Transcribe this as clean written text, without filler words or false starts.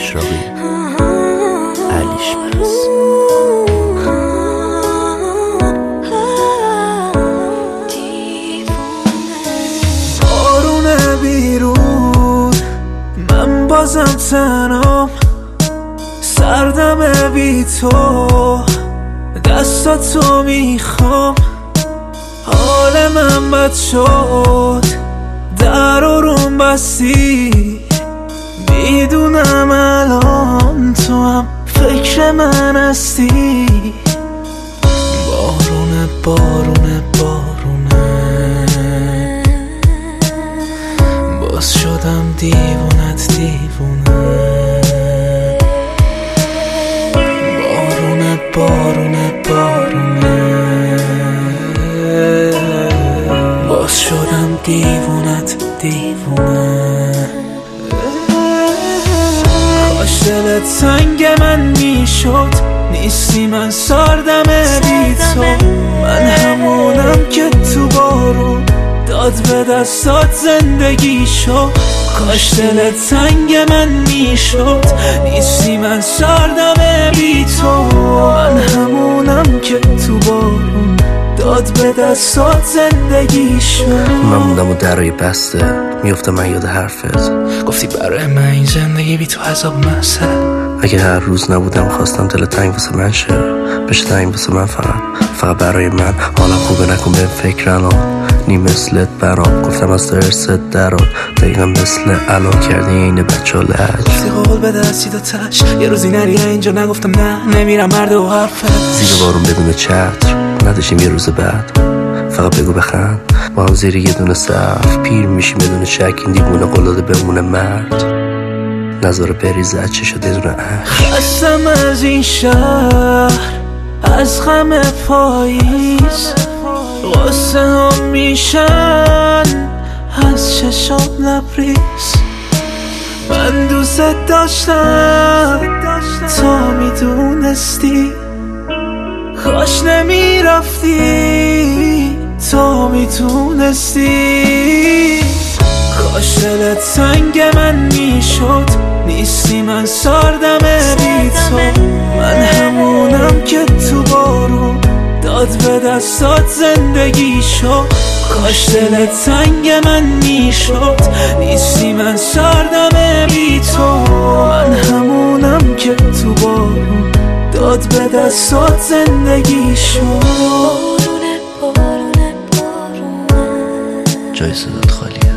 اشراقی علیش برس. بارونه بیرون من بازم تنام، سردم بی تو دستاتو میخوام. حال من بد شد در روم بستی، میدونم الان تو هم فکر من هستی. بارونه بارونه بارونه باز شدم دیوونت دیوونه. بارونه بارونه بارونه باز شدم دیوونت دیوونه. کاش دلت سنگ من میشد، نیستی من سردم بی تو. من همونم که تو بارون داد به دستات زندگی شد. کاش دلت سنگ من میشد، نیستی من سردم بی تو. من همونم که تو بارون داد به دستات زندگی شد. من موندم و درای بسته میفتم من یاد حرفت. گفتی برای من این زندگی بی تو عذاب مسته. اگه هر روز نبودم خواستم دل تنگ واسه من شه، بشه تنگ واسه من فقط برای من. حالم خوبه نکن به فکر الان، نی مثلت برام گفتم از درست درات. دقیقا مثل الان کردی اینه بچه ها لج. گفتی قول بده از سید و تش، یه روزی نری اینجا نگفتم نه نمیرم مرد و حرفت. زیر بارون بدون چتر نداشتیم یه روز بعد، فقط بگو بخند با هم زیر یه دونه صف. پیر میشیم بدون شک این دیوونه قلاده بمونه مرد، نظاره بریزه چشا بدون عشق. خستم از این شهر از غم پاییز، غصه هم میشن از چشام لبریز. من دوست داشتم تا میدونستی، کاش نمیرفتی تا میتونستی. کاش دلت سنگ من میشد، نیستی من سردم بی تو. من همونم که تو بارون داد به دستات زندگی شد. کاش دلت سنگ من میشد، نیستی من سردم بی تو. من همونم که تو بارون داد به دستات زندگی شد. جای صدات خالیه.